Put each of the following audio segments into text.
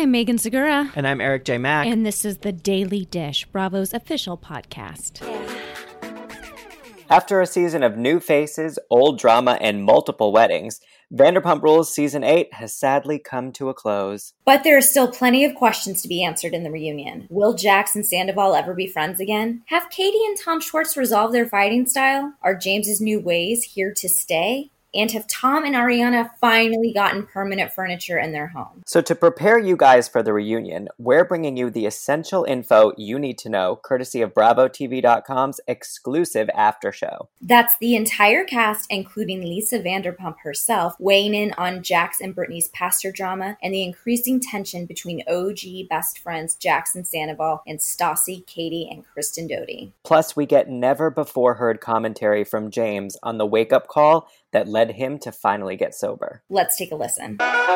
I'm Megan Segura. And I'm Eric J. Mack. And this is The Daily Dish, Bravo's official podcast. After a season of new faces, old drama, and multiple weddings, Vanderpump Rules Season 8 has sadly come to a close. But there are still plenty of questions to be answered in the reunion. Will Jax and Sandoval ever be friends again? Have Katie and Tom Schwartz resolved their fighting style? Are James's new ways here to stay? And have Tom and Ariana finally gotten permanent furniture in their home? So to prepare you guys for the reunion, we're bringing you the essential info you need to know, courtesy of BravoTV.com's exclusive after show. That's the entire cast, including Lisa Vanderpump herself, weighing in on Jax and Brittany's pastor drama and the increasing tension between OG best friends Jax and Sandoval and Stassi, Katie, and Kristen Doute. Plus, we get never-before-heard commentary from James on the wake-up call that led him to finally get sober. Let's take a listen.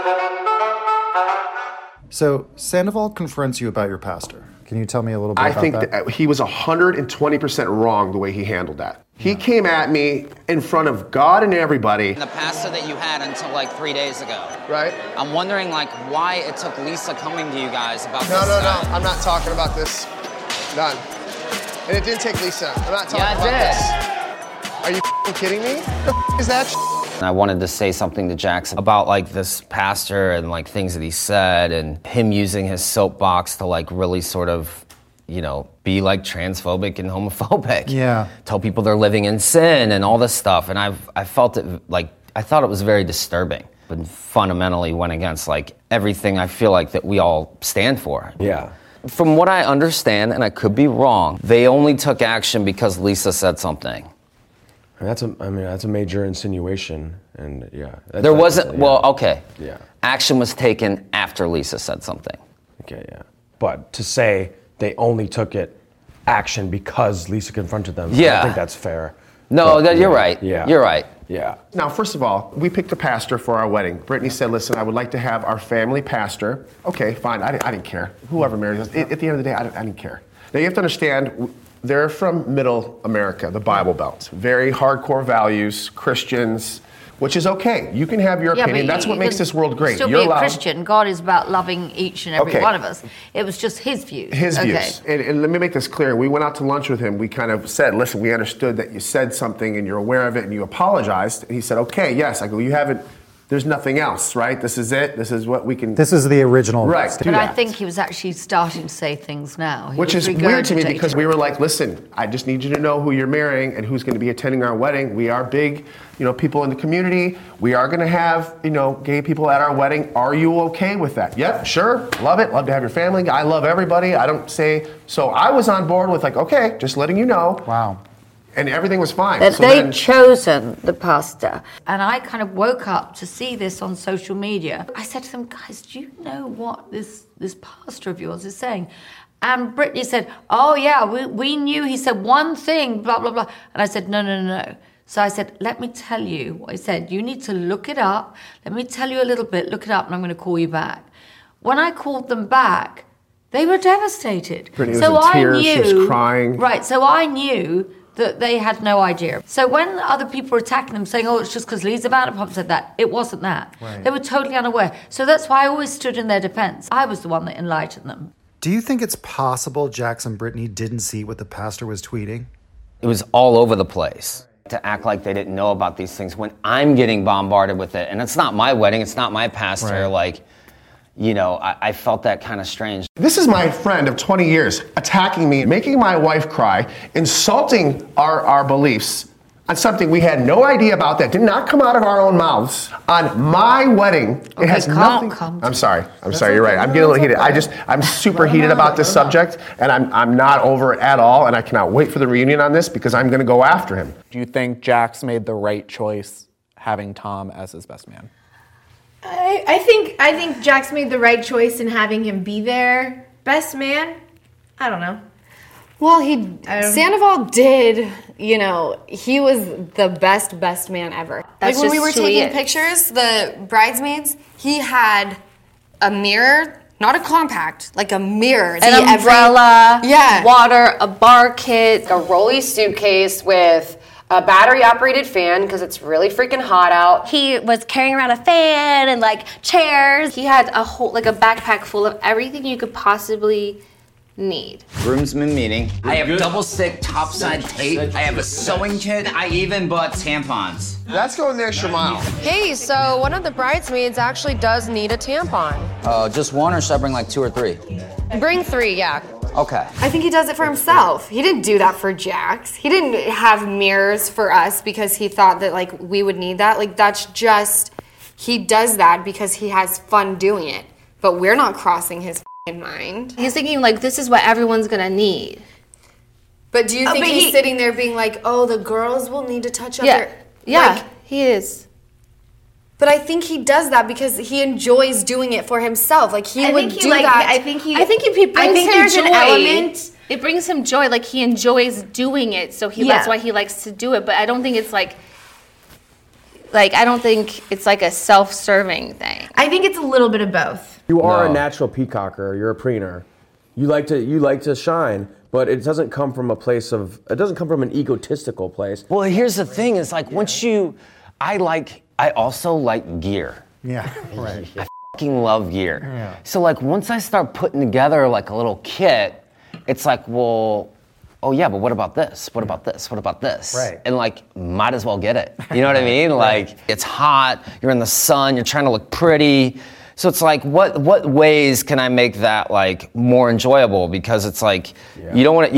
So, Sandoval confronts you about your pastor. Can you tell me a little bit about that? I think he was 120% wrong the way he handled that. He came at me in front of God and everybody. The pastor that you had until like 3 days ago. Right? I'm wondering like why it took Lisa coming to you guys about this. No. I'm not talking about this. None. And it didn't take Lisa. I'm not talking about this. Are you kidding me? What the is that? I wanted to say something to Jackson about like this pastor and like things that he said and him using his soapbox to like really sort of, you know, be like transphobic and homophobic. Yeah. Tell people they're living in sin and all this stuff. And I felt it like, I thought it was very disturbing, but fundamentally went against like everything I feel like that we all stand for. Yeah. From what I understand, and I could be wrong, they only took action because Lisa said something. That's a major insinuation, and yeah. There wasn't, well, okay. Yeah. Action was taken after Lisa said something. Okay, yeah. But to say they only took action because Lisa confronted them, yeah. I think that's fair. No, but, you're right. Yeah. You're right. Yeah. Now, first of all, we picked a pastor for our wedding. Brittany said, listen, I would like to have our family pastor. Okay, fine, I didn't care. Whoever married us, at the end of the day, I didn't care. Now, you have to understand, they're from middle America, the Bible Belt. Very hardcore values, Christians, which is okay. You can have your opinion. That's what makes this world great. Still You're be a Christian. God is about loving each and every one of us. It was just his views. His views. And let me make this clear. We went out to lunch with him. We kind of said, listen, we understood that you said something and you're aware of it and you apologized. And he said, okay, yes. I go, you haven't. There's nothing else, right? This is it. This is what we can... This is the original. Right. But I think he was actually starting to say things now. Which is weird to me because we were like, listen, I just need you to know who you're marrying and who's going to be attending our wedding. We are big, people in the community. We are going to have, gay people at our wedding. Are you okay with that? Yep, sure. Love it. Love to have your family. I love everybody. I don't say... So I was on board with like, okay, just letting you know. Wow. And everything was fine. That they'd chosen the pastor. And I kind of woke up to see this on social media. I said to them, guys, do you know what this pastor of yours is saying? And Brittany said, oh yeah, we knew he said one thing, blah, blah, blah. And I said, no. So I said, let me tell you what he said. You need to look it up. Let me tell you a little bit, look it up, and I'm going to call you back. When I called them back, they were devastated. Brittany was in tears, she was crying. Right, so I knew that they had no idea. So when other people were attacking them, saying, oh, it's just because Lisa Vanderpump said that, it wasn't that. Right. They were totally unaware. So that's why I always stood in their defense. I was the one that enlightened them. Do you think it's possible Jax and Brittany didn't see what the pastor was tweeting? It was all over the place. To act like they didn't know about these things when I'm getting bombarded with it. And it's not my wedding, it's not my pastor, right. I felt that kind of strange. This is my friend of 20 years attacking me, making my wife cry, insulting our beliefs on something we had no idea about that did not come out of our own mouths on my wedding. Okay, it has nothing. I'm sorry, you're right. I'm getting a little heated. I'm super heated about this subject, and I'm not over it at all, and I cannot wait for the reunion on this because I'm going to go after him. Do you think Jax made the right choice having Tom as his best man? I think Jax made the right choice in having him be there. Best man? I don't know. Well, Sandoval did, he was the best man ever. That's like when we were taking pictures, the bridesmaids, he had a mirror, not a compact, like a mirror. An umbrella, water, a bar kit, a rolly suitcase with a battery-operated fan because it's really freaking hot out. He was carrying around a fan and like chairs. He had a whole like a backpack full of everything you could possibly need. Groomsmen meeting. I have double stick topside tape. I have a sewing kit. I even bought tampons. That's going the extra mile. Hey, so one of the bridesmaids actually does need a tampon. Just one, or should I bring like 2 or 3? Bring 3, yeah. Okay. I think he does it for himself. He didn't do that for Jax. He didn't have mirrors for us because he thought that like we would need that. Like that's just, he does that because he has fun doing it. But we're not crossing his mind. He's thinking like this is what everyone's gonna need. But do you think he's sitting there being like, oh, the girls will need to touch up their... Yeah, like, he is. But I think he does that because he enjoys doing it for himself. Like he would do that. I think he brings him joy. An element. It brings him joy. Like he enjoys doing it, so that's why he likes to do it. But I don't think it's like I don't think it's like a self-serving thing. I think it's a little bit of both. You are a natural peacocker. You're a preener. You like to shine, but it doesn't come from a place of. It doesn't come from an egotistical place. Well, here's the thing: is like once I also like gear. Yeah, right. I fucking love gear. Yeah. So like once I start putting together like a little kit, it's like, well, oh yeah, but what about this? What about this? What about this? Right. And like, might as well get it. You know what I mean? Like, it's hot, you're in the sun, you're trying to look pretty. So it's like, what ways can I make that like more enjoyable? Because it's like, you don't want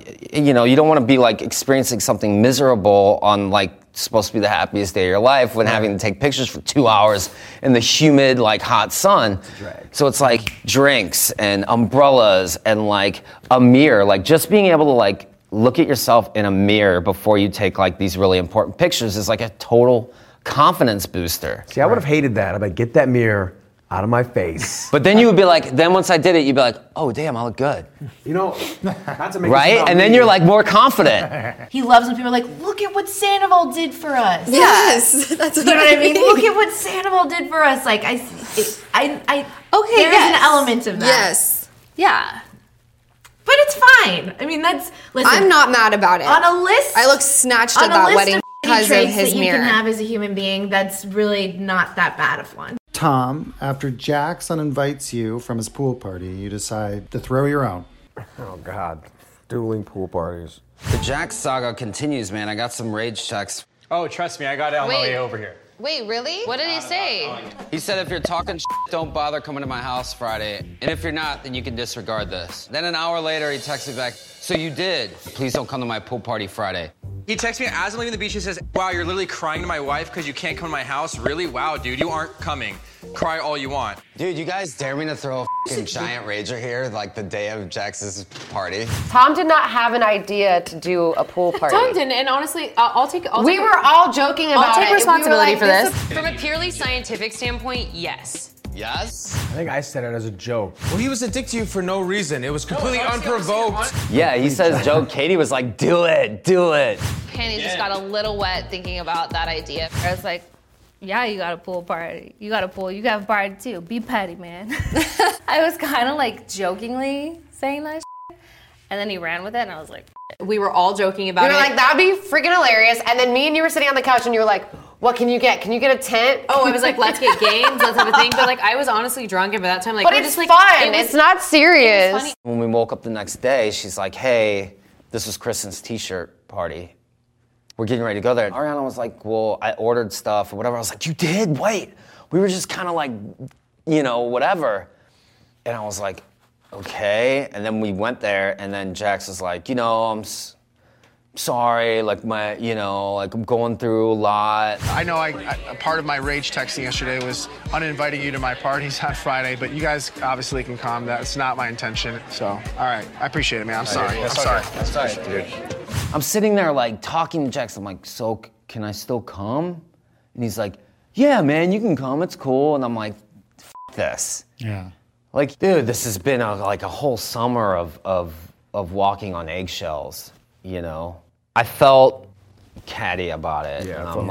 to be like experiencing something miserable on like supposed to be the happiest day of your life when having to take pictures for 2 hours in the humid, like hot sun. So it's like drinks and umbrellas and like a mirror, like just being able to like look at yourself in a mirror before you take like these really important pictures is like a total confidence booster. See, I would have hated that. I'd be like, get that mirror out of my face. But then you would be like, then once I did it, you'd be like, oh damn, I look good. You know, not to make right? And then you're like more confident. He loves when people are like, look at what Sandoval did for us. Yes, that's what you know what I mean. Look at what Sandoval did for us. Like okay, there's an element of that. Yes. Yeah. But it's fine. I mean, listen. I'm not mad about it. On a list, I look snatched at that wedding because of his that mirror. You can have as a human being. That's really not that bad of one. Tom, after Jax uninvites you from his pool party, you decide to throw your own. Oh, God. Dueling pool parties. The Jax saga continues, man. I got some rage texts. Oh, trust me, I got it on my way over here. Wait, really? What did he say? He said if you're talking don't bother coming to my house Friday. And if you're not, then you can disregard this. Then an hour later, he texts me back, so you did. Please don't come to my pool party Friday. He texts me as I'm leaving the beach. He says, wow, you're literally crying to my wife because you can't come to my house? Really? Wow, dude, you aren't coming. Cry all you want. Dude, you guys dare me to throw a fucking giant rager here like the day of Jax's party? Tom did not have an idea to do a pool party. Tom didn't, and honestly, we were all joking about it. I'll take responsibility for this. From a purely scientific standpoint, yes. Yes? I think I said it as a joke. Well, he was a dick to you for no reason. It was completely unprovoked. Yeah, he says joke. Katie was like, do it, do it. Panties just got a little wet thinking about that idea. I was like, yeah, you got a pool party. You got a pool. You got a party too. Be petty, man. I was kind of like jokingly saying that shit. And then he ran with it and I was like, we were all joking about it. We were like, that'd be freaking hilarious. And then me and you were sitting on the couch and you were like, what can you get? Can you get a tent? Oh, I was like, let's get games, let's have a thing. But like, I was honestly drunk, and by that time, like, but we're it's just like, fun. It's not serious. It was funny. When we woke up the next day, she's like, hey, this was Kristen's t-shirt party. We're getting ready to go there. Ariana was like, well, I ordered stuff or whatever. I was like, you did? Wait. We were just kind of like, whatever. And I was like, okay. And then we went there, and then Jax was like, I'm sorry, like I'm going through a lot. I know a part of my rage texting yesterday was uninviting you to my parties on Friday, but you guys obviously can calm that. It's not my intention. So, all right, I appreciate it, man. I'm sorry. I'm sorry, dude. I'm sitting there like talking to Jax. I'm like, so can I still come? And he's like, yeah, man, you can come. It's cool. And I'm like, F this. Yeah. Like, dude, this has been a whole summer of walking on eggshells, I felt catty about it. Yeah, and I'm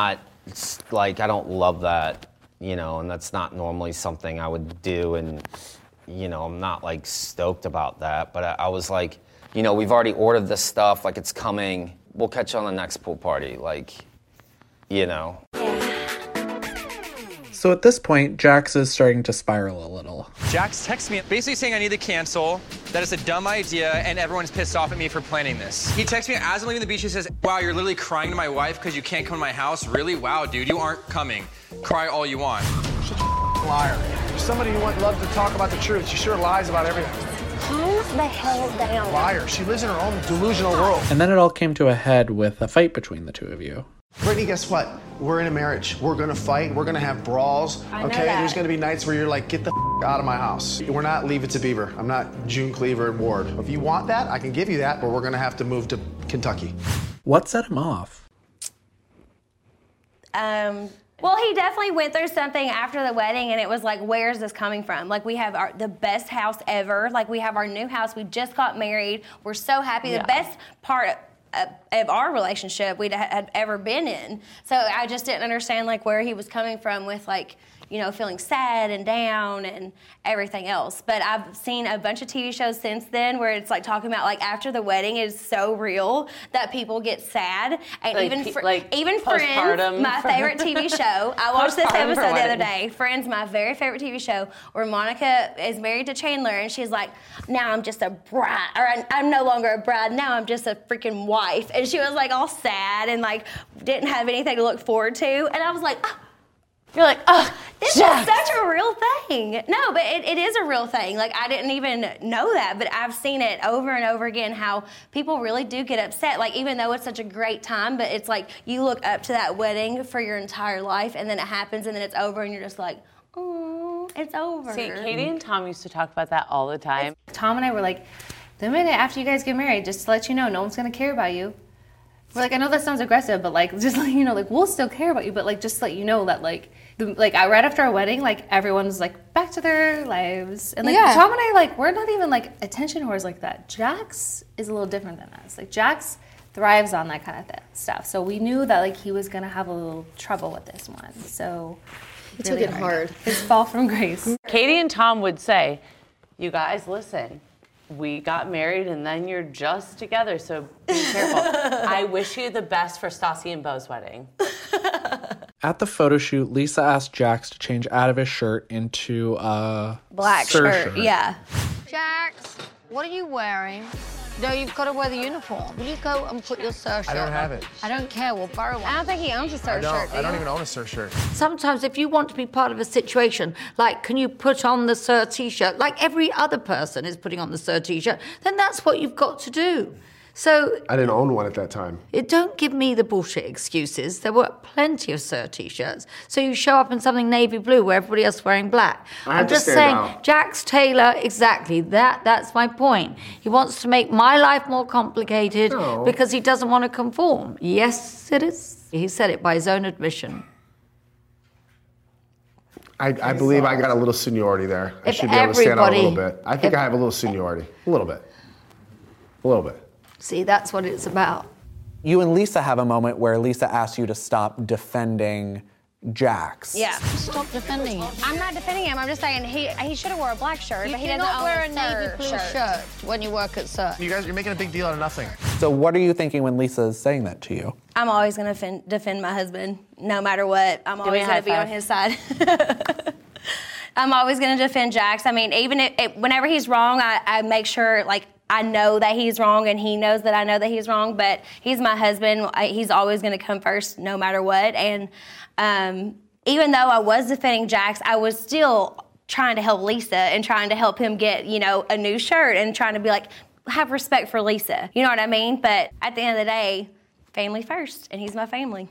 I don't love that, and that's not normally something I would do. And, I'm not stoked about that. But I was like, we've already ordered this stuff, like it's coming. we'll catch you on the next pool party. Like, you know. So at this point, Jax is starting to spiral a little. Jax texts me basically saying I need to cancel, that it's a dumb idea, and everyone's pissed off at me for planning this. He texts me as I'm leaving the beach. He says, wow, you're literally crying to my wife because you can't come to my house? Really? Wow, dude, you aren't coming. Cry all you want. Such a liar. You're somebody who loves to talk about the truth. She sure lies about everything. Calm the hell down. Liar. She lives in her own delusional world. And then it all came to a head with a fight between the two of you. Brittany, guess what? We're in a marriage. We're gonna fight. We're gonna have brawls. Okay? There's gonna be nights where you're like, get the out of my house. We're not Leave It to Beaver. I'm not June Cleaver and Ward. If you want that, I can give you that, but we're gonna have to move to Kentucky. What set him off? Well, he definitely went through something after the wedding, and it was like, where's this coming from? Like, we have the best house ever. Like, we have our new house. We just got married. We're so happy. The best part of our relationship we'd had ever been in. So I just didn't understand, like, where he was coming from with, like, you know, feeling sad and down and everything else. But I've seen a bunch of TV shows since then where it's like talking about like after the wedding is so real that people get sad. And Like, even Friends, postpartum my favorite TV show. I watched this episode the other day. Friends, my very favorite TV show, where Monica is married to Chandler and she's like, now I'm just a bride, or I'm no longer a bride, now I'm just a freaking wife. And she was like all sad and like didn't have anything to look forward to. And I was like, oh. You're like, oh, This is such a real thing. No, but it is a real thing. Like, I didn't even know that, but I've seen it over and over again, how people really do get upset. Like, even though it's such a great time, but it's like you look up to that wedding for your entire life, and then it happens, and then it's over, and you're just like, oh, it's over. See, Katie and Tom used to talk about that all the time. Tom and I were like, the minute after you guys get married, just to let you know, no one's gonna care about you. We're like, I know that sounds aggressive, but like, just let you know, like, we'll still care about you, but like, just let you know that like, right after our wedding, like, everyone's like back to their lives, and like, Tom and I, like, we're not even like attention whores like that. Jax is a little different than us. Like, Jax thrives on that kind of stuff. So we knew that like he was gonna have a little trouble with this one. So he took it hard. His fall from grace. Katie and Tom would say, you guys, listen. We got married and then you're just together, so be careful. I wish you the best for Stassi and Beau's wedding. At the photo shoot, Lisa asked Jax to change out of his shirt into a black shirt. Yeah. Jax, what are you wearing? No, you've got to wear the uniform. Will you go and put your surf shirt I don't on? have it. I don't care. We'll borrow one. I don't think he owns a surf shirt. I don't even own a surf shirt. Sometimes if you want to be part of a situation, like, can you put on the Sir T-shirt, like every other person is putting on the Sir T-shirt, then that's what you've got to do. So I didn't own one at that time. don't give me the bullshit excuses. There were plenty of Sir T-shirts. So you show up in something navy blue where everybody else is wearing black. I'm just saying, Jax Taylor, exactly, that's my point. He wants to make my life more complicated because he doesn't want to conform. Yes, it is. He said it by his own admission. I believe I got a little seniority there. I should be able to stand out a little bit. I think I have a little seniority. A little bit. A little bit. See, that's what it's about. You and Lisa have a moment where Lisa asks you to stop defending Jax. Yeah. Stop defending him. I'm not defending him. I'm just saying he should have wore a black shirt, but he doesn't not own wear a Sir navy blue shirt when you work at Sir. You guys, you're making a big deal out of nothing. So what are you thinking when Lisa is saying that to you? I'm always going to defend my husband, no matter what. I'm always going to be on his side. I'm always going to defend Jax. I mean, even whenever he's wrong, I make sure, like, I know that he's wrong, and he knows that I know that he's wrong, but he's my husband. He's always going to come first no matter what. And even though I was defending Jax, I was still trying to help Lisa and trying to help him get, you know, a new shirt and trying to be like, have respect for Lisa. You know what I mean? But at the end of the day, family first, and he's my family.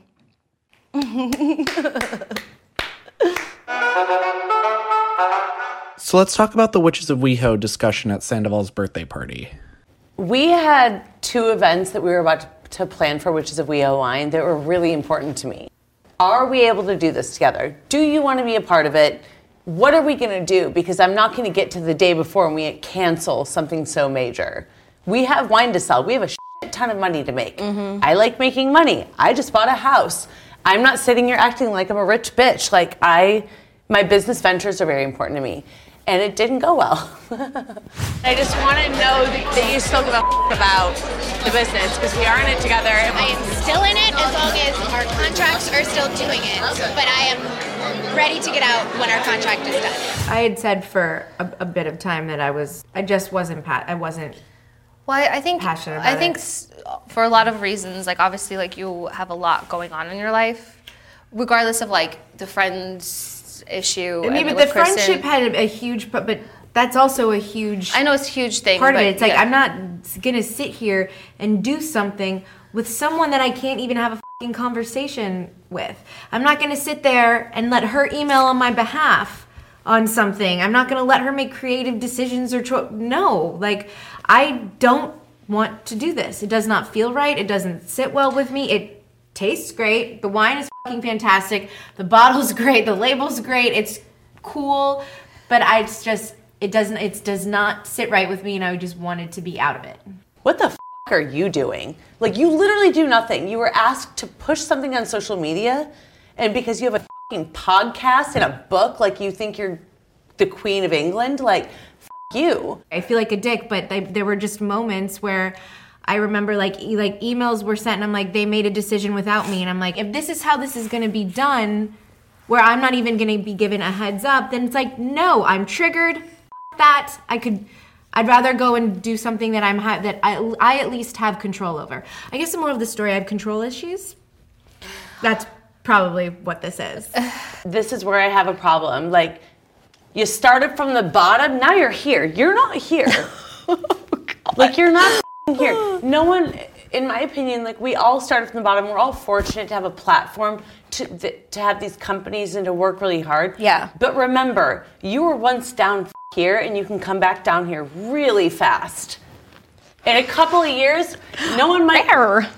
So let's talk about the Witches of WeHo discussion at Sandoval's birthday party. We had two events that we were about to plan for Witches of WeHo Wine that were really important to me. Are we able to do this together? Do you want to be a part of it? What are we going to do? Because I'm not going to get to the day before and we cancel something so major. We have wine to sell. We have a shit ton of money to make. Mm-hmm. I like making money. I just bought a house. I'm not sitting here acting like I'm a rich bitch. Like, my business ventures are very important to me. and it didn't go well. I just want to know that you still give a about the business because we are in it together. I am still in it as long as our contracts are still doing it, but I am ready to get out when our contract is done. I had said for a bit of time that I just wasn't Well, I think passionate I about think it. For a lot of reasons, like obviously, like you have a lot going on in your life, regardless of like the friends issue. I mean, but the friendship had a huge, but that's also a huge. I know it's a huge thing. Part of but it. It's like yeah. I'm not gonna sit here and do something with someone that I can't even have a fucking conversation with. I'm not gonna sit there and let her email on my behalf on something. I'm not gonna let her make creative decisions or no. Like I don't want to do this. It does not feel right. It doesn't sit well with me. It tastes great. The wine is fucking fantastic. The bottle's great. The label's great. It's cool, but it does not sit right with me, and I just wanted to be out of it. What the f*** are you doing? Like, you literally do nothing. You were asked to push something on social media, and because you have a fucking podcast and a book, like you think you're the Queen of England, like, f*** you. I feel like a dick, but there were just moments where I remember like emails were sent and I'm like, they made a decision without me. And I'm like, if this is how this is going to be done, where I'm not even going to be given a heads up, then it's like, no, I'm triggered. That I'd rather go and do something that I at least have control over. I guess the moral of the story, I have control issues. That's probably what this is. This is where I have a problem. Like, you started from the bottom, now you're here. You're not here. Like, you're not here. No one, in my opinion, like, we all started from the bottom. We're all fortunate to have a platform to have these companies and to work really hard. Yeah. But remember, you were once down here and you can come back down here really fast. In a couple of years, no one might.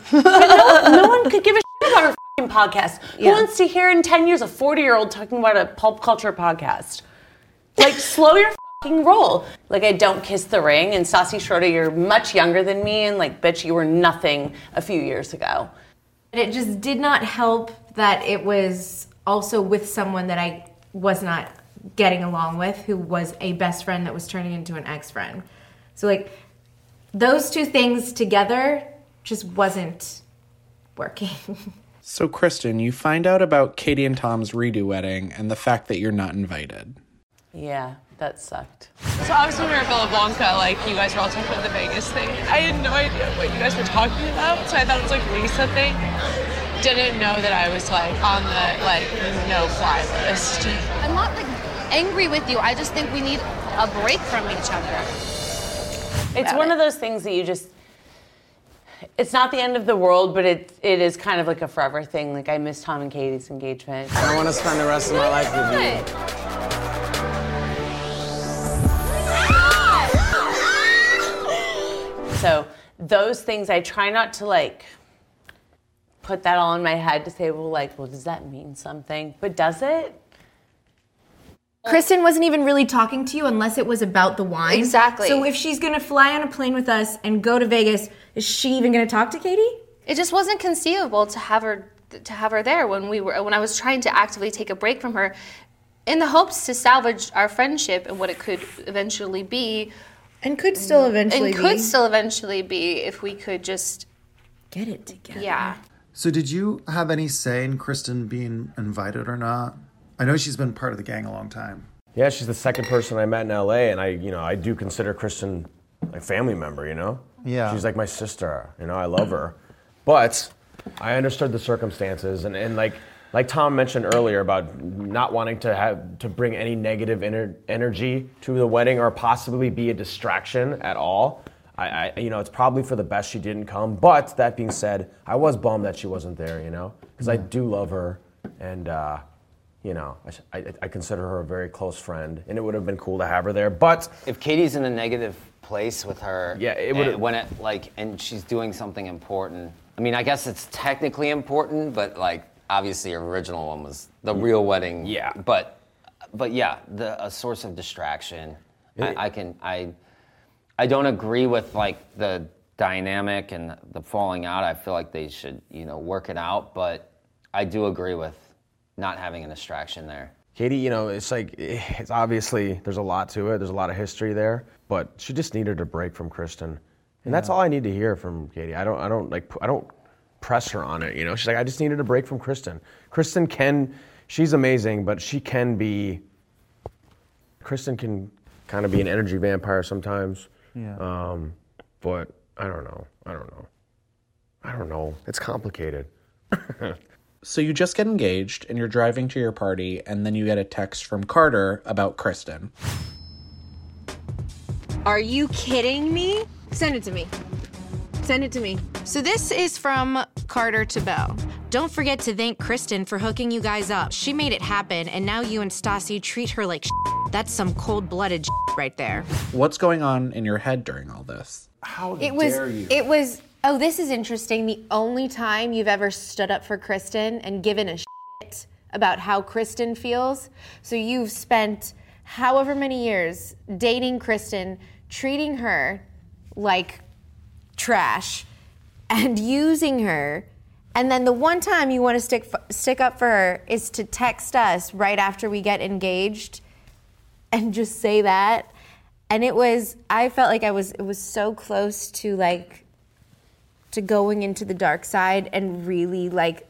no one could give a shit about our fucking podcast. Who wants to hear in 10 years a 40-year-old talking about a pulp culture podcast? Like, slow your fucking roll. Like, I don't kiss the ring, and Stassi Schroeder, you're much younger than me, and like, bitch, you were nothing a few years ago. It just did not help that it was also with someone that I was not getting along with, who was a best friend that was turning into an ex-friend. So like, those two things together just wasn't working. So Kristen, you find out about Katie and Tom's redo wedding and the fact that you're not invited. Yeah, that sucked. So obviously when we were at Villa Blanca, like you guys were all talking about the Vegas thing. I had no idea what you guys were talking about, so I thought it was like Lisa thing. Didn't know that I was like on the like no-fly list. I'm not like angry with you. I just think we need a break from each other. It's one of those things that you just, it's not the end of the world, but it is kind of like a forever thing. Like, I miss Tom and Katie's engagement. I want to spend the rest of my life with you. So those things, I try not to like put that all in my head to say, well, does that mean something? But does it? Kristen wasn't even really talking to you unless it was about the wine. Exactly. So if she's going to fly on a plane with us and go to Vegas, is she even going to talk to Katie? It just wasn't conceivable to have her there when I was trying to actively take a break from her in the hopes to salvage our friendship and what it could eventually be. And could still eventually be if we could just get it together. Yeah. So did you have any say in Kristen being invited or not? I know she's been part of the gang a long time. Yeah, she's the second person I met in LA, and I do consider Kristen a family member, Yeah. She's like my sister, I love her. But I understood the circumstances, and like Tom mentioned earlier about not wanting to bring any negative energy to the wedding or possibly be a distraction at all. It's probably for the best she didn't come. But that being said, I was bummed that she wasn't there, because I do love her, and I consider her a very close friend, and it would have been cool to have her there. But if Katie's in a negative place with her, yeah, it would and she's doing something important. I mean, I guess it's technically important, but like obviously her original one was the real wedding. Yeah. But yeah, a source of distraction. I don't agree with like the dynamic and the falling out. I feel like they should work it out, but I do agree with not having a distraction there. Katie, it's obviously, there's a lot to it. There's a lot of history there, but she just needed a break from Kristen. And that's all I need to hear from Katie. I don't press her on it, She's like, I just needed a break from Kristen. She's amazing, but Kristen can kind of be an energy vampire sometimes. Yeah. But I don't know. It's complicated. So you just get engaged and you're driving to your party, and then you get a text from Carter about Kristen. Are you kidding me? Send it to me. Send it to me. So this is from Carter to Beau. Don't forget to thank Kristen for hooking you guys up. She made it happen, and now you and Stassi treat her like shit. That's some cold-blooded shit right there. What's going on in your head during all this? How dare you? It was, oh, this is interesting. The only time you've ever stood up for Kristen and given a shit about how Kristen feels. So you've spent however many years dating Kristen, treating her like trash, and using her. And then the one time you want to stick up for her is to text us right after we get engaged and just say that. And I felt like it was so close to to going into the dark side and really like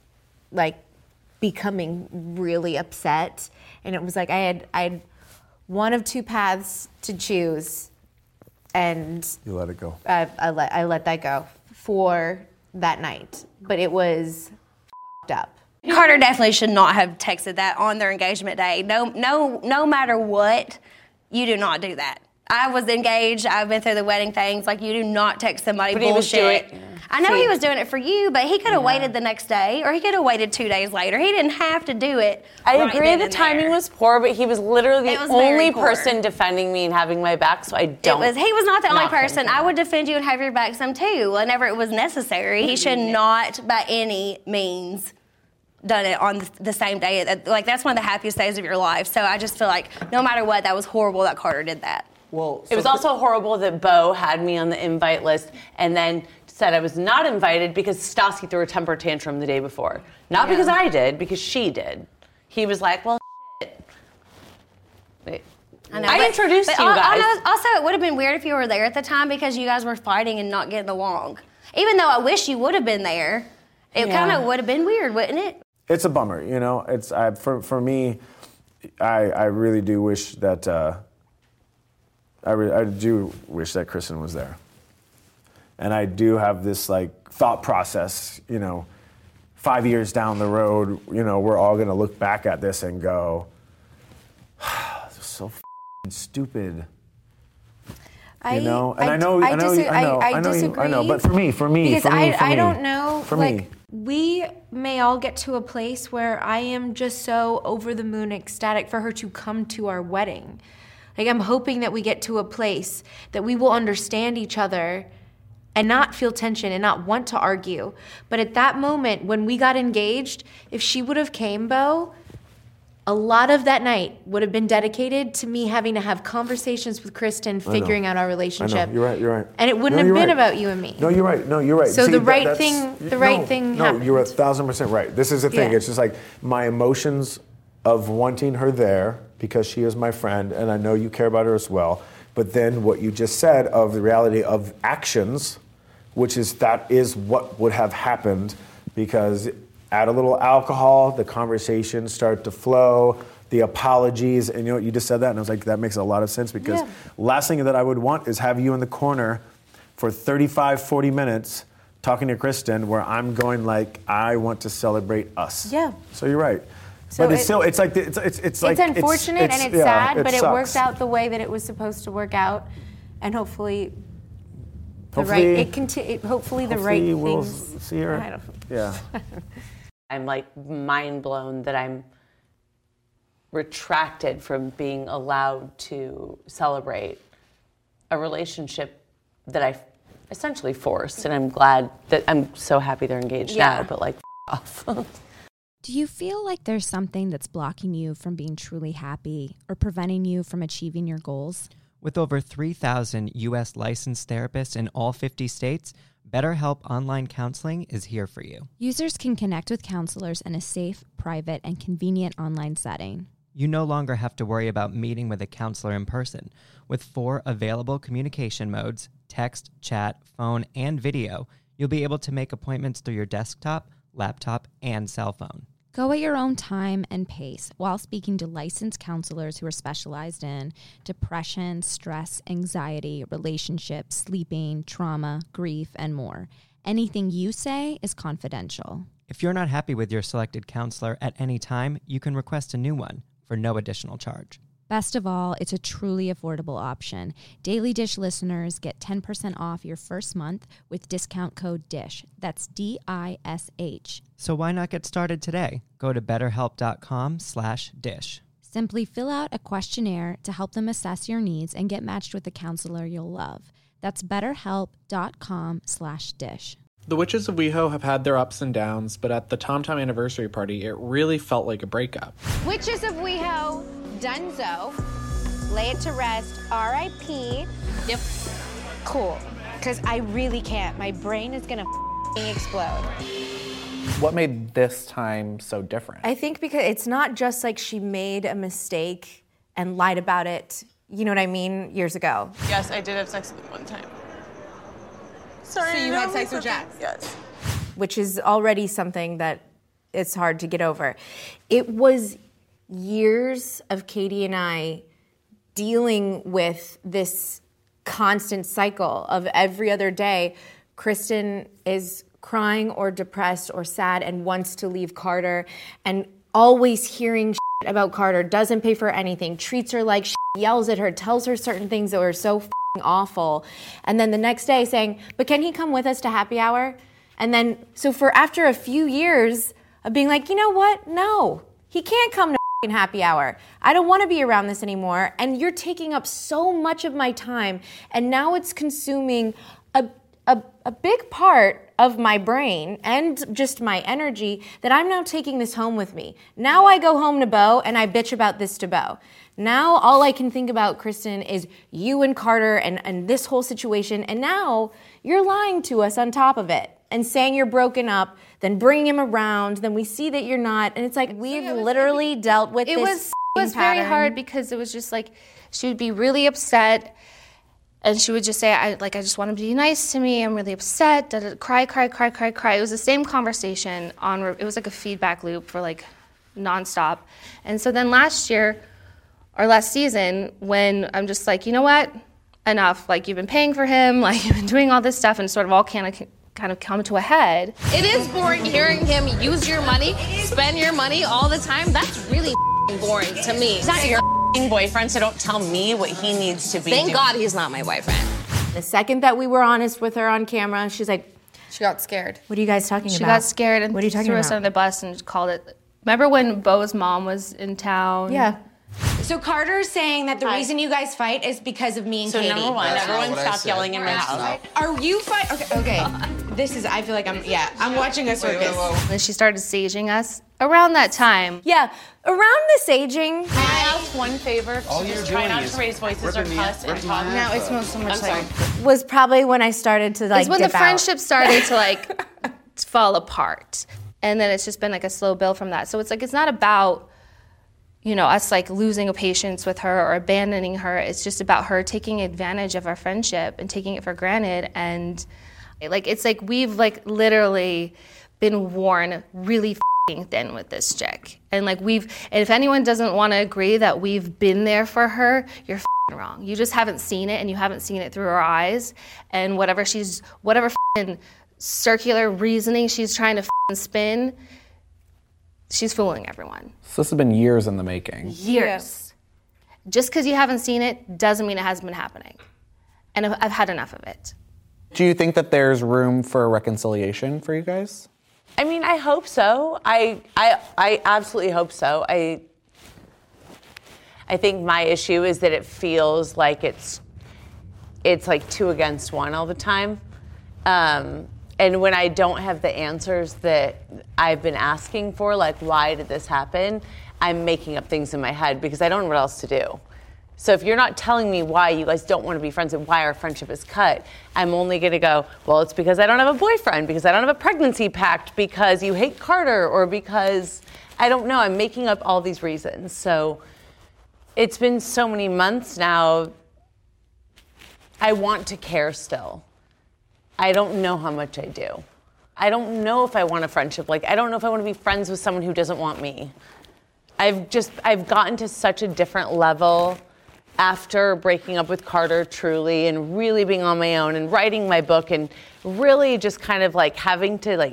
becoming really upset. And it was like I had one of two paths to choose, and you let it go. I let that go for that night, but it was f***ed up. Carter definitely should not have texted that on their engagement day. No matter what, you do not do that. I was engaged. I've been through the wedding things. You do not text somebody bullshit. I know he was doing it for you, but he could have waited the next day, or he could have waited 2 days later. He didn't have to do it. I agree the timing was poor, but he was literally the only person defending me and having my back, so I don't. He was not the only person. I would defend you and have your back some too, whenever it was necessary. He should not, by any means, done it on the same day. That's one of the happiest days of your life. So I just feel like no matter what, that was horrible that Carter did that. Well, it was also horrible that Beau had me on the invite list and then said I was not invited because Stassi threw a temper tantrum the day before. Not because I did, because she did. He was like, well, shit. I introduced you guys. Also, it would have been weird if you were there at the time because you guys were fighting and not getting along. Even though I wish you would have been there, it kind of would have been weird, wouldn't it? It's a bummer, It's for me, I really do wish that I do wish that Kristen was there, and I do have this thought process. 5 years down the road, we're all gonna look back at this and go, "This is so f***ing stupid." I disagree. But for me, because I don't know. For me. We may all get to a place where I am just so over the moon ecstatic for her to come to our wedding. I'm hoping that we get to a place that we will understand each other and not feel tension and not want to argue. But at that moment, when we got engaged, if she would have came, Beau, a lot of that night would have been dedicated to me having to have conversations with Kristen, figuring out our relationship. I know. You're right. And it wouldn't have been about you and me. No, you're right. So the right thing No, happened. you're 1,000% right. This is the thing. Yeah. It's just my emotions of wanting her there because she is my friend, and I know you care about her as well. But then what you just said of the reality of actions, that is what would have happened, because add a little alcohol, the conversations start to flow, the apologies, and you just said that, and I was like, that makes a lot of sense, because last thing that I would want is have you in the corner for 35, 40 minutes talking to Kristen where I'm going I want to celebrate us. Yeah. So you're right. So but it's unfortunate and it's sad, but it sucks. worked out the way that it was supposed to work out, and hopefully the right we'll things. See her. I don't know. Yeah. I'm mind blown that I'm retracted from being allowed to celebrate a relationship that I essentially forced, and I'm glad that I'm so happy they're engaged now. But off. Do you feel like there's something that's blocking you from being truly happy or preventing you from achieving your goals? With over 3,000 U.S. licensed therapists in all 50 states, BetterHelp Online Counseling is here for you. Users can connect with counselors in a safe, private, and convenient online setting. You no longer have to worry about meeting with a counselor in person. With 4 available communication modes, text, chat, phone, and video, you'll be able to make appointments through your desktop, laptop, and cell phone. Go at your own time and pace while speaking to licensed counselors who are specialized in depression, stress, anxiety, relationships, sleeping, trauma, grief, and more. Anything you say is confidential. If you're not happy with your selected counselor at any time, you can request a new one for no additional charge. Best of all, it's a truly affordable option. Daily Dish listeners get 10% off your first month with discount code DISH. That's DISH. So why not get started today? Go to betterhelp.com/dish. Simply fill out a questionnaire to help them assess your needs and get matched with a counselor you'll love. That's betterhelp.com/dish. The Witches of WeHo have had their ups and downs, but at the Tom Tom anniversary party, it really felt like a breakup. Witches of WeHo, Dunzo, lay it to rest, R.I.P. Yep. Cool, because I really can't. My brain is gonna explode. What made this time so different? I think because it's not just like she made a mistake and lied about it, you know what I mean, years ago. Yes, I did have sex with him one time. Sorry. So you had sex with Jax? Yes. Which is already something that it's hard to get over. It was years of Katie and I dealing with this constant cycle of every other day, Kristen is crying or depressed or sad and wants to leave Carter, and always hearing about Carter, doesn't pay for anything, treats her like yells at her, tells her certain things that were so awful, and then the next day saying, but can he come with us to happy hour? And then, so for after a few years of being like, you know what? No, he can't come to happy hour. I don't want to be around this anymore, and you're taking up so much of my time, and now it's consuming a big part of my brain and just my energy that I'm now taking this home with me. Now I go home to Beau and I bitch about this to Beau. Now all I can think about, Kristen, is you and Carter and this whole situation, and now you're lying to us on top of it and saying you're broken up, then bringing him around, then we see that you're not, and it's like we've literally dealt with this It was very hard because it was just like she would be really upset. And she would just say, I just want him to be nice to me. I'm really upset. Cry. It was the same conversation it was like a feedback loop for like nonstop. And so then last season, when I'm just like, you know what? Enough. Like, you've been paying for him. Like, you've been doing all this stuff, and sort of all kind of come to a head. It is boring hearing him use your money, spend your money all the time. That's really boring to me. He's not your boyfriend, so don't tell me what he needs to be Thank doing. God he's not my boyfriend. The second that we were honest with her on camera, she's like, she got scared. What are you guys talking about? She got scared and what are you talking threw about? us under the bus and called it. Remember when Beau's mom was in town? Yeah. So Carter's saying that the reason you guys fight is because of me and Katie. So number one, everyone stop yelling in my house. Are you fighting? Okay. I feel like I'm watching a circus. And she started saging us around that time. Yeah, around the saging. May I ask one favor? All you're Just try doing not is to raise voices or ripping cuss me- and talk. Now it smells so much like. Was probably when I started to like It's when the dip out. friendship started to like fall apart. And then it's just been like a slow build from that. So it's like, it's not about, us like losing a patience with her or abandoning her. It's just about her taking advantage of our friendship and taking it for granted. And it's like we've like literally been worn really thin with this chick. And and if anyone doesn't want to agree that we've been there for her, you're wrong. You just haven't seen it, and you haven't seen it through her eyes. And whatever circular reasoning she's trying to spin, she's fooling everyone. So this has been years in the making. Years. Just because you haven't seen it doesn't mean it hasn't been happening. And I've had enough of it. Do you think that there's room for a reconciliation for you guys? I mean, I hope so. I absolutely hope so. I think my issue is that it feels like it's like 2 against 1 all the time. And when I don't have the answers that I've been asking for, like, why did this happen, I'm making up things in my head because I don't know what else to do. So if you're not telling me why you guys don't want to be friends and why our friendship is cut, I'm only going to go, well, it's because I don't have a boyfriend, because I don't have a pregnancy pact, because you hate Carter, or because, I don't know, I'm making up all these reasons. So it's been so many months now. I want to care still. I don't know how much I do. I don't know if I want a friendship. Like, I don't know if I want to be friends with someone who doesn't want me. I've gotten to such a different level after breaking up with Carter truly and really being on my own and writing my book and really just kind of like having to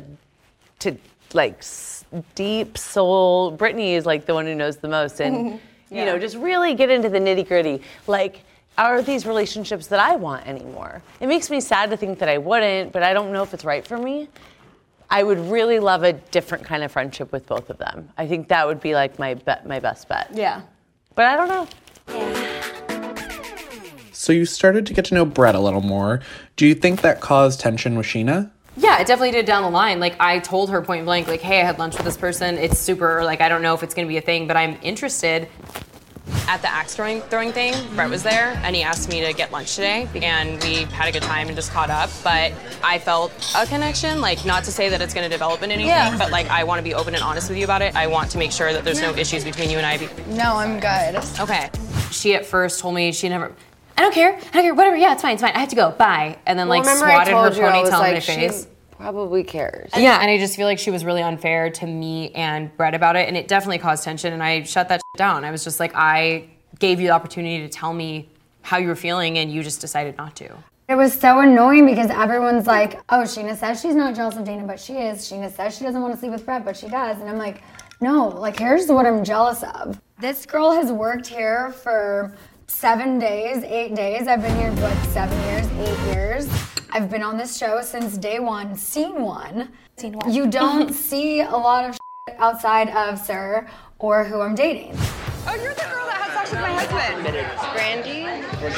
deep soul. Brittany is like the one who knows the most and, you know, just really get into the nitty gritty. Like, are these relationships that I want anymore? It makes me sad to think that I wouldn't, but I don't know if it's right for me. I would really love a different kind of friendship with both of them. I think that would be like my best bet. Yeah. But I don't know. So you started to get to know Brett a little more. Do you think that caused tension with Scheana? Yeah, it definitely did down the line. Like, I told her point blank, like, hey, I had lunch with this person. It's super, like, I don't know if it's going to be a thing, but I'm interested. At the axe throwing thing, Brett was there, and he asked me to get lunch today, and we had a good time and just caught up, but I felt a connection, like, not to say that it's going to develop in anything, but, like, I want to be open and honest with you about it. I want to make sure that there's no issues between you and I. No, I'm good. Okay. She at first told me she never... I don't care, whatever, yeah, it's fine, I have to go, bye. And then, like, swatted her ponytail in my face. Probably cares. Yeah, and I just feel like she was really unfair to me and Brett about it, and it definitely caused tension, and I shut that shit down. I was just like, I gave you the opportunity to tell me how you were feeling, and you just decided not to. It was so annoying because everyone's like, oh, Scheana says she's not jealous of Dana, but she is. Scheana says she doesn't want to sleep with Brett, but she does. And I'm like, no, like, here's what I'm jealous of. This girl has worked here for 7 days, 8 days. I've been here, what, 7 years, 8 years. I've been on this show since day one, scene one. You don't see a lot of shit outside of Sir or who I'm dating. Oh, you're the girl that had sex with my husband. Brandy?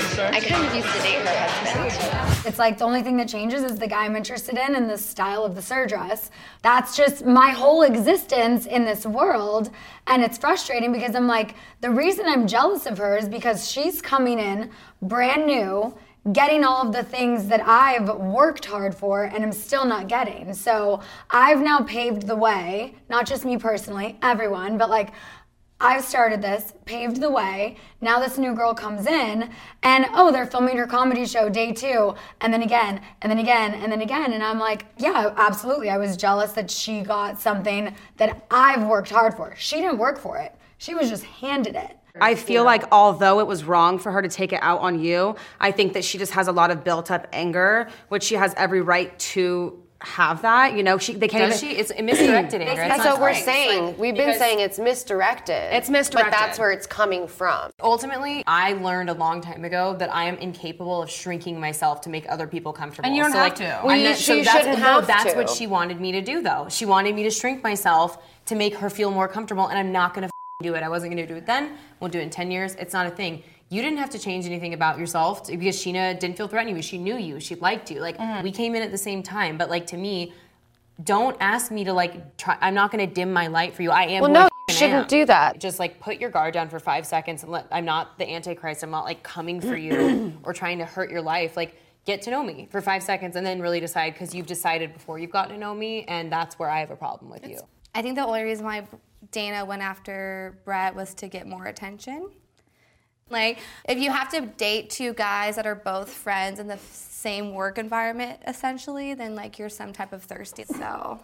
I kind of used to date her husband. It's like the only thing that changes is the guy I'm interested in and the style of the Sir dress. That's just my whole existence in this world. And it's frustrating because I'm like, the reason I'm jealous of her is because she's coming in brand new, getting all of the things that I've worked hard for and I'm still not getting. So I've now paved the way, not just me personally, everyone, but like I've started this, paved the way. Now this new girl comes in and, oh, they're filming her comedy show day 2, and then again, and then again, and then again. And I'm like, yeah, absolutely. I was jealous that she got something that I've worked hard for. She didn't work for it. She was just handed it. I feel like although it was wrong for her to take it out on you, I think that she just has a lot of built up anger, which she has every right to have that. You know, they can't Does she? It's misdirected anger. That's what we're saying. We've been saying it's misdirected. It's misdirected. But that's where it's coming from. Ultimately, I learned a long time ago that I am incapable of shrinking myself to make other people comfortable. And you don't have to. Well, you shouldn't have that's to. what she wanted me to do, though. She wanted me to shrink myself to make her feel more comfortable, and I'm not going to do it. I wasn't going to do it then. Won't do it in 10 years. It's not a thing. You didn't have to change anything about yourself because Scheana didn't feel threatened to you. She knew you. She liked you. Like, we came in at the same time. But, like, to me, don't ask me to, like, try. I'm not going to dim my light for you. I am. Well, no, you shouldn't do that. Just, like, put your guard down for 5 seconds and I'm not the Antichrist. I'm not, like, coming for you or trying to hurt your life. Like, get to know me for 5 seconds and then really decide, because you've decided before you've gotten to know me, and that's where I have a problem with you. I think the only reason why Dana went after Brett was to get more attention. Like, if you have to date 2 guys that are both friends in the same work environment, essentially, then, like, you're some type of thirsty. So,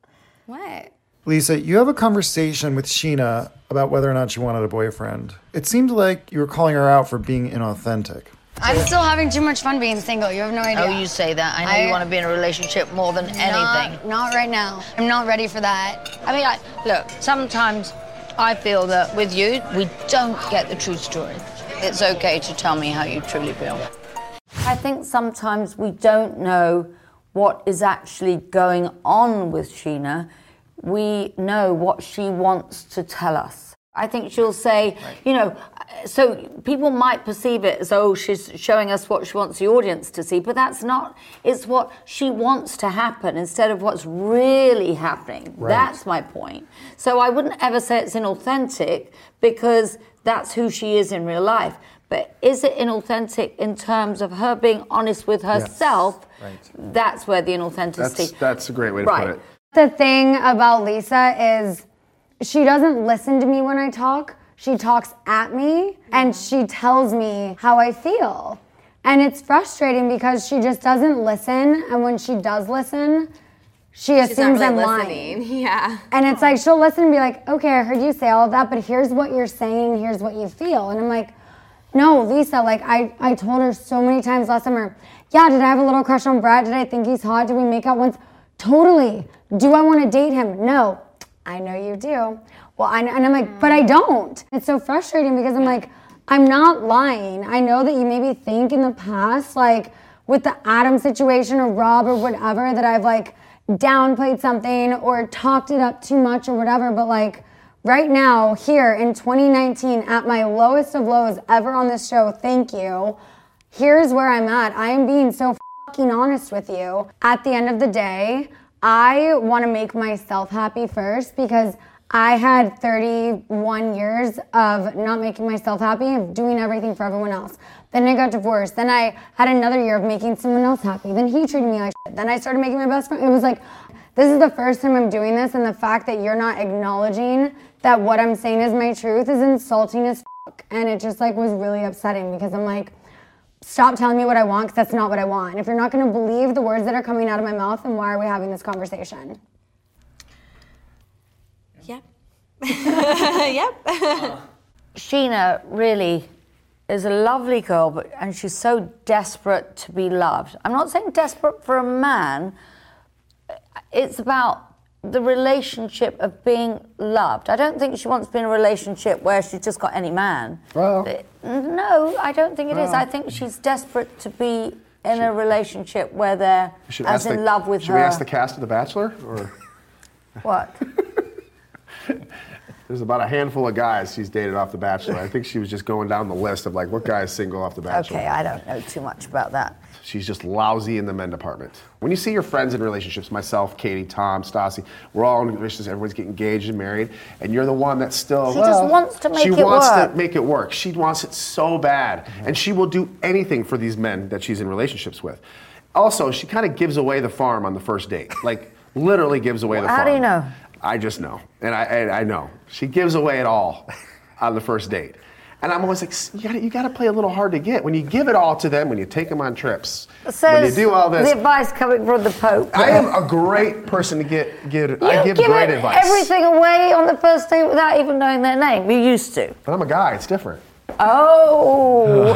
what? Lisa, you have a conversation with Scheana about whether or not she wanted a boyfriend. It seemed like you were calling her out for being inauthentic. I'm still having too much fun being single. You have no idea. Oh, you say that. I know you want to be in a relationship more than anything. Not right now. I'm not ready for that. I mean, look, sometimes I feel that with you, we don't get the true story. It's okay to tell me how you truly feel. I think sometimes we don't know what is actually going on with Scheana. We know what she wants to tell us. I think she'll say, you know, so people might perceive it as, oh, she's showing us what she wants the audience to see, but that's not. It's what she wants to happen instead of what's really happening. Right. That's my point. So I wouldn't ever say it's inauthentic because that's who she is in real life. But is it inauthentic in terms of her being honest with herself? Yes. Right. That's where the inauthenticity. That's a great way to put it. The thing about Lisa is she doesn't listen to me when I talk. She talks at me and she tells me how I feel. And it's frustrating because she just doesn't listen. And when she does listen, she assumes I'm lying. Yeah. And it's like, she'll listen and be like, okay, I heard you say all of that, but here's what you're saying, here's what you feel. And I'm like, no, Lisa, like I told her so many times last summer, yeah, did I have a little crush on Brett? Did I think he's hot? Did we make out once? Totally. Do I want to date him? No. I know you do. Well, and I'm like, but I don't. It's so frustrating because I'm like, I'm not lying. I know that you maybe think in the past, like with the Adam situation or Rob or whatever, that I've like downplayed something or talked it up too much or whatever. But like right now, here in 2019, at my lowest of lows ever on this show, thank you. Here's where I'm at. I am being so fucking honest with you. At the end of the day, I want to make myself happy first because I had 31 years of not making myself happy, of doing everything for everyone else. Then I got divorced. Then I had another year of making someone else happy. Then he treated me like shit. Then I started making my best friend. It was like, this is the first time I'm doing this, and the fact that you're not acknowledging that what I'm saying is my truth is insulting as fuck. And it just like was really upsetting because I'm like, stop telling me what I want because that's not what I want. And if you're not going to believe the words that are coming out of my mouth, then why are we having this conversation? Yep. Yep. Sheena really is a lovely girl, and she's so desperate to be loved. I'm not saying desperate for a man. It's about the relationship of being loved. I don't think she wants to be in a relationship where she's just got any man. Well, no, I don't think it is. I think she's desperate to be in a relationship where they're as in love with her. Should we ask the cast of The Bachelor? Or what? There's about a handful of guys she's dated off The Bachelor. I think she was just going down the list of like, what guy is single off The Bachelor? Okay, I don't know too much about that. She's just lousy in the men department. When you see your friends in relationships, myself, Katie, Tom, Stassi, we're all in relationships, everyone's getting engaged and married, and you're the one that's still... She just wants to make it work. She wants to make it work. She wants it so bad. And she will do anything for these men that she's in relationships with. Also, she kind of gives away the farm on the first date. Like, literally gives away the farm. How do you know? I just know. And I know. She gives away it all on the first date. And I'm always like, you got to play a little hard to get. When you give it all to them, when you take them on trips, when you do all this. The advice coming from the Pope. I am a great person to get. I give give great advice. Everything away on the first date without even knowing their name. You used to. But I'm a guy. It's different. Oh.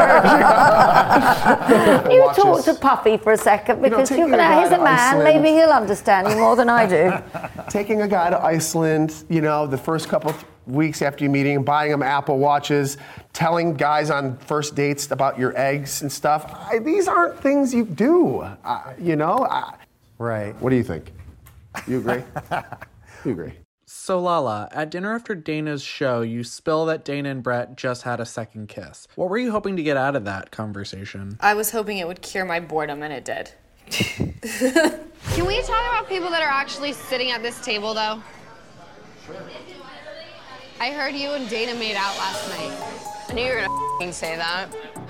You talk to Puffy for a second because he's a man. Iceland. Maybe he'll understand you more than I do. Taking a guy to Iceland, the first couple weeks after you meeting him, buying him Apple Watches, telling guys on first dates about your eggs and stuff. These aren't things you do, Right. What do you think? You agree? You agree? So Lala, at dinner after Dana's show, you spill that Dana and Brett just had a second kiss. What were you hoping to get out of that conversation? I was hoping it would cure my boredom, and it did. Can we talk about people that are actually sitting at this table, though? Sure. I heard you and Dana made out last night. I knew you were gonna f***ing say that.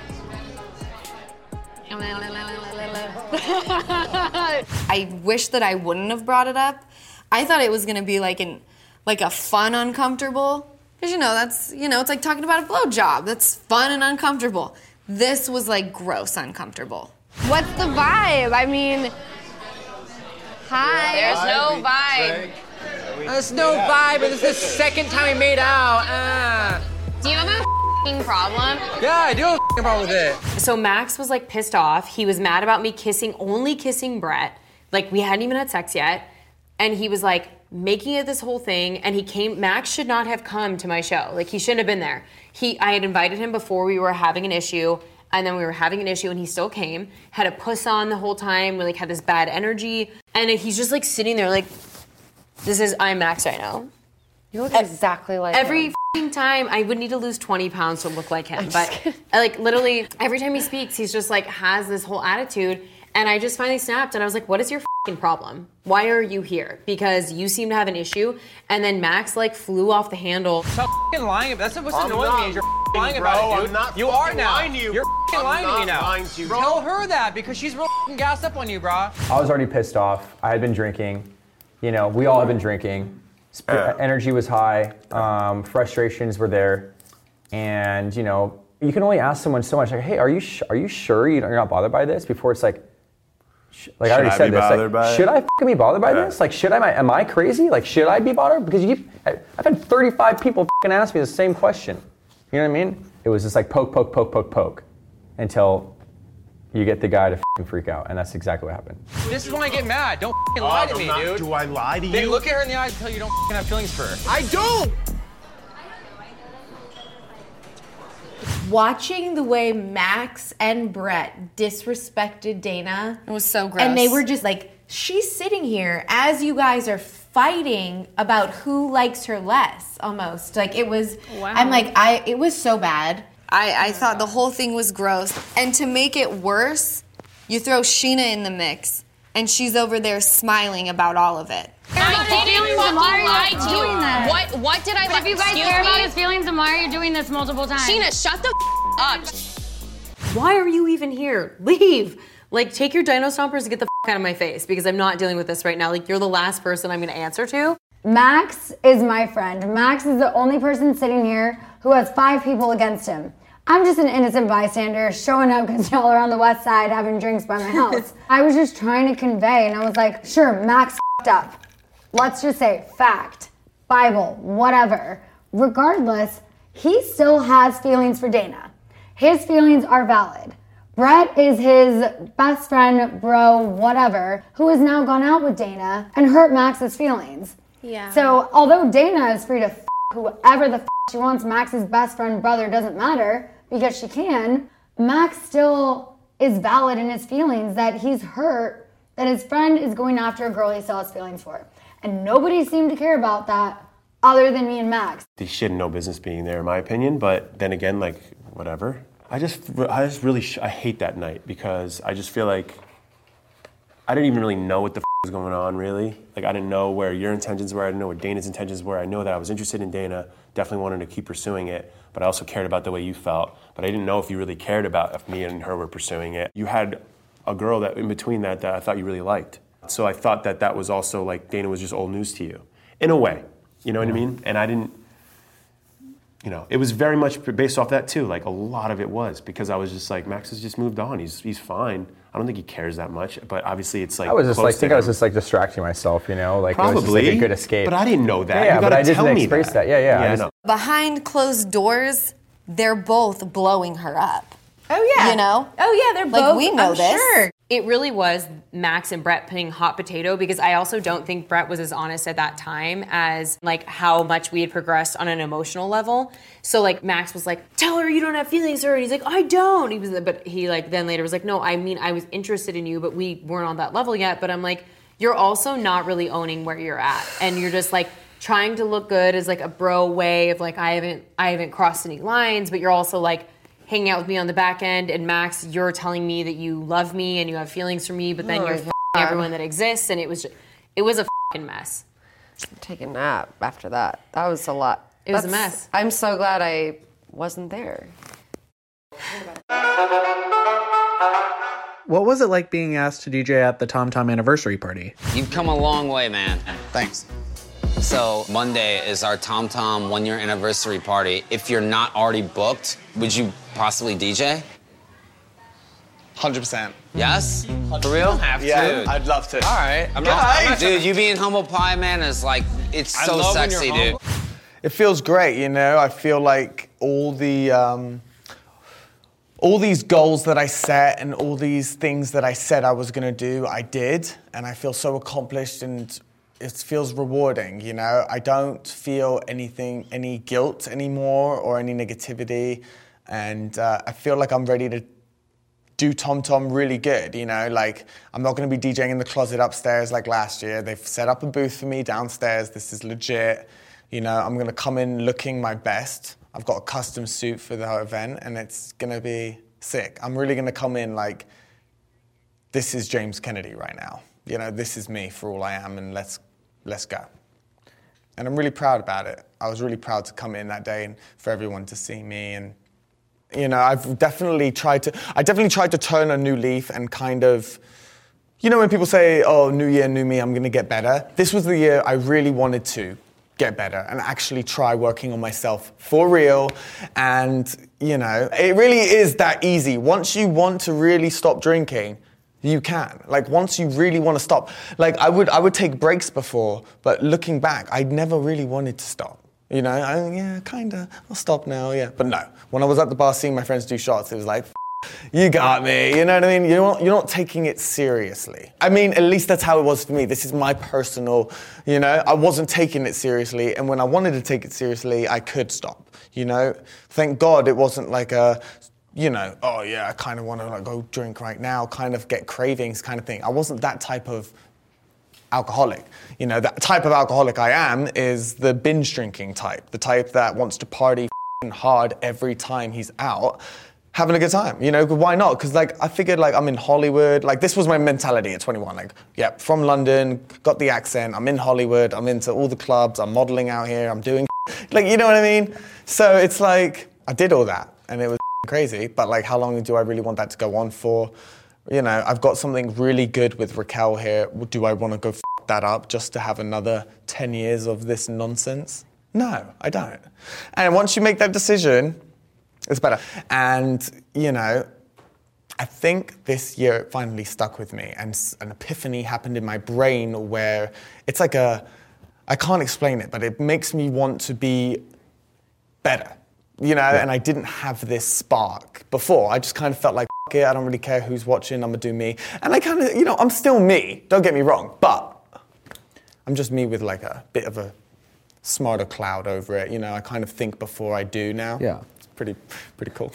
I wish that I wouldn't have brought it up. I thought it was gonna be like a fun uncomfortable, because that's it's like talking about a blowjob. That's fun and uncomfortable. This was like gross uncomfortable. What's the vibe? I mean, hi. There's no vibe. There's no vibe, but this is the second time we made out. Do you have a f***ing problem? Yeah, I do have a f***ing problem with it. So Max was like pissed off. He was mad about me only kissing Brett. Like we hadn't even had sex yet. And he was like making it this whole thing. And Max should not have come to my show. Like he shouldn't have been there. I had invited him before we were having an issue. And then we were having an issue and he still came. Had a puss on the whole time. We like had this bad energy. And he's just like sitting there like, I'm Max right now. You look exactly like every him. F***ing time. I would need to lose 20 pounds to look like him. But like literally every time he speaks, he's just like has this whole attitude. And I just finally snapped and I was like, what is your f***ing problem? Why are you here? Because you seem to have an issue, and then Max like flew off the handle. Stop f***ing lying. That's what's annoying me is you're f***ing lying about it, dude. You are now. Lying to you. You're f***ing lying to me now. Lying to you, bro. Tell her that because she's real f***ing gassed up on you, bro. I was already pissed off. I had been drinking. You know, we all have been drinking. Energy was high. Frustrations were there, and you know, you can only ask someone so much. Like, hey, are you sure you're not bothered by this? Before it's like I already said this. Like, should I f***ing be bothered by this? Like, am I crazy? Like, should I be bothered? Because I've had 35 people f***ing ask me the same question. You know what I mean? It was just like poke, until you get the guy to f***ing freak out, and that's exactly what happened. This is when I get mad. Don't f***ing lie to me, dude. Do I lie to you? They look at her in the eyes and tell you don't f***ing have feelings for her. I don't! Watching the way Max and Brett disrespected Dana. It was so gross. And they were just like, she's sitting here as you guys are fighting about who likes her less, almost. Like, it was, I'm like, it was so bad. I thought the whole thing was gross. And to make it worse, you throw Sheena in the mix, and she's over there smiling about all of it. I didn't fucking lie to you. What did I But if you guys care about his feelings, then why are you doing this multiple times? Sheena, shut the up. Why are you even here? Leave. Like, take your dino stompers and get the out of my face because I'm not dealing with this right now. Like, you're the last person I'm going to answer to. Max is my friend. Max is the only person sitting here who has 5 people against him. I'm just an innocent bystander showing up because y'all are on the west side having drinks by my house. I was just trying to convey, and I was like, sure, Max f***ed up. Let's just say fact, Bible, whatever. Regardless, he still has feelings for Dana. His feelings are valid. Brett is his best friend, bro, whatever, who has now gone out with Dana and hurt Max's feelings. Yeah. So although Dana is free to f*** whoever the f*** she wants, Max's best friend, brother, doesn't matter because she can, Max still is valid in his feelings that he's hurt, that his friend is going after a girl he still has feelings for. And nobody seemed to care about that other than me and Max. She had no business being there, in my opinion, but then again, like, whatever. I just really hate that night because I just feel like I didn't even really know what the was going on, really. Like, I didn't know where your intentions were. I didn't know what Dana's intentions were. I know that I was interested in Dana, definitely wanted to keep pursuing it, but I also cared about the way you felt. But I didn't know if you really cared about if me and her were pursuing it. You had a girl that in between that I thought you really liked. So I thought that was also like Dana was just old news to you, in a way. You know what I mean? And I didn't, you know, it was very much based off that too. Like, a lot of it was because I was just like, Max has just moved on. He's fine. I don't think he cares that much, but obviously it's like I was just like, I was just like distracting myself, you know, like probably, it was just like a good escape. But I didn't know that. Yeah, you but I didn't tell me express that. Yeah, I know. Behind closed doors, they're both blowing her up. Oh yeah. You know? Oh yeah, they're like, both. we know I'm this. Sure. It really was Max and Brett putting hot potato because I also don't think Brett was as honest at that time as like how much we had progressed on an emotional level. So like Max was like, tell her you don't have feelings for her. And he's like, I don't. But he like then later was like, no, I mean, I was interested in you, but we weren't on that level yet. But I'm like, you're also not really owning where you're at. And you're just like trying to look good as like a bro way of like, I haven't crossed any lines, but you're also like, hanging out with me on the back end, and Max, you're telling me that you love me and you have feelings for me, but then you're f***ing everyone that exists, and it was a f***ing mess. Take a nap after that. That was a lot. It was a mess. I'm so glad I wasn't there. What was it like being asked to DJ at the Tom Tom anniversary party? You've come a long way, man. Thanks. So Monday is our Tom Tom 1-year anniversary party. If you're not already booked, would you possibly DJ? 100%. Yes? For real? Have to. I'd love to. All right. I'm not dude, you being humble pie, man, is like, it's so sexy, dude. It feels great, you know? I feel like all these goals that I set and all these things that I said I was gonna do, I did. And I feel so accomplished and it feels rewarding, you know? I don't feel any guilt anymore or any negativity. And I feel like I'm ready to do Tom Tom really good, you know? Like, I'm not gonna be DJing in the closet upstairs like last year. They've set up a booth for me downstairs. This is legit. You know, I'm gonna come in looking my best. I've got a custom suit for the event and it's gonna be sick. I'm really gonna come in like, this is James Kennedy right now. you know, this is me for all I am, and let's go. And I'm really proud about it. I was really proud to come in that day and for everyone to see me. And, you know, I definitely tried to turn a new leaf and kind of, you know, when people say, oh, new year, new me, I'm going to get better. This was the year I really wanted to get better and actually try working on myself for real. And, you know, it really is that easy. Once you want to really stop drinking, you can. Like, once you really want to stop. Like, I would take breaks before, but looking back, I never really wanted to stop. You know, yeah, kind of, I'll stop now, yeah. But no, when I was at the bar seeing my friends do shots, it was like, you got me, you know what I mean? You're not taking it seriously. I mean, at least that's how it was for me. This is my personal, you know, I wasn't taking it seriously, and when I wanted to take it seriously, I could stop, you know? Thank God it wasn't like a, you know, oh yeah, I kind of want to like go drink right now, kind of get cravings kind of thing. I wasn't that type of alcoholic. You know, that type of alcoholic I am is the binge drinking type, the type that wants to party hard every time he's out, having a good time. You know, why not? Because like I figured like I'm in Hollywood, like this was my mentality at 21. Like, yeah, from London, got the accent, I'm in Hollywood, I'm into all the clubs, I'm modeling out here, I'm doing like, you know what I mean? So it's like, I did all that and it was crazy, but like how long do I really want that to go on for? You know, I've got something really good with Raquel here. Do I want to go that up just to have another 10 years of this nonsense? No, I don't. And once you make that decision, it's better. And, you know, I think this year it finally stuck with me, and an epiphany happened in my brain where it's like I can't explain it, but it makes me want to be better. You know, and I didn't have this spark before. I just kind of felt like, it, I don't really care who's watching, I'm gonna do me. And I kind of, you know, I'm still me, don't get me wrong, but I'm just me with like a bit of a smarter cloud over it. You know, I kind of think before I do now. Yeah. It's pretty cool.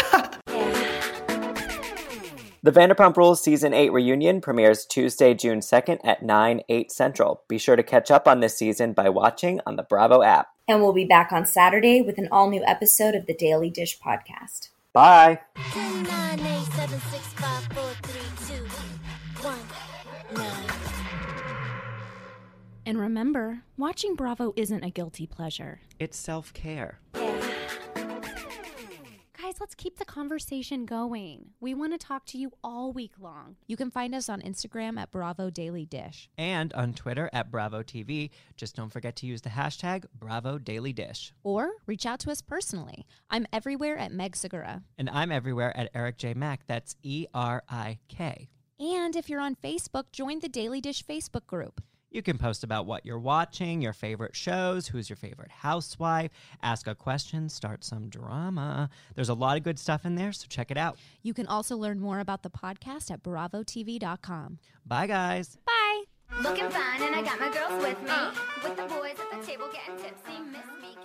The Vanderpump Rules Season 8 reunion premieres Tuesday, June 2nd at 9, 8 Central. Be sure to catch up on this season by watching on the Bravo app. And we'll be back on Saturday with an all-new episode of the Daily Dish podcast. Bye. 10, 9, 8, 7, 6, 5, 4, 3, 2, 1, 9. And remember, watching Bravo isn't a guilty pleasure. It's self-care. Guys, let's keep the conversation going. We want to talk to you all week long. You can find us on Instagram at Bravo Daily Dish. And on Twitter at Bravo TV. Just don't forget to use the hashtag Bravo Daily Dish. Or reach out to us personally. I'm everywhere at Meg Segura. And I'm everywhere at Eric J. Mack. That's ERIK. And if you're on Facebook, join the Daily Dish Facebook group. You can post about what you're watching, your favorite shows, who's your favorite housewife, ask a question, start some drama. There's a lot of good stuff in there, so check it out. You can also learn more about the podcast at BravoTV.com. Bye, guys. Bye. Looking fine and I got my girls with me. With the boys at the table getting tipsy. Miss me.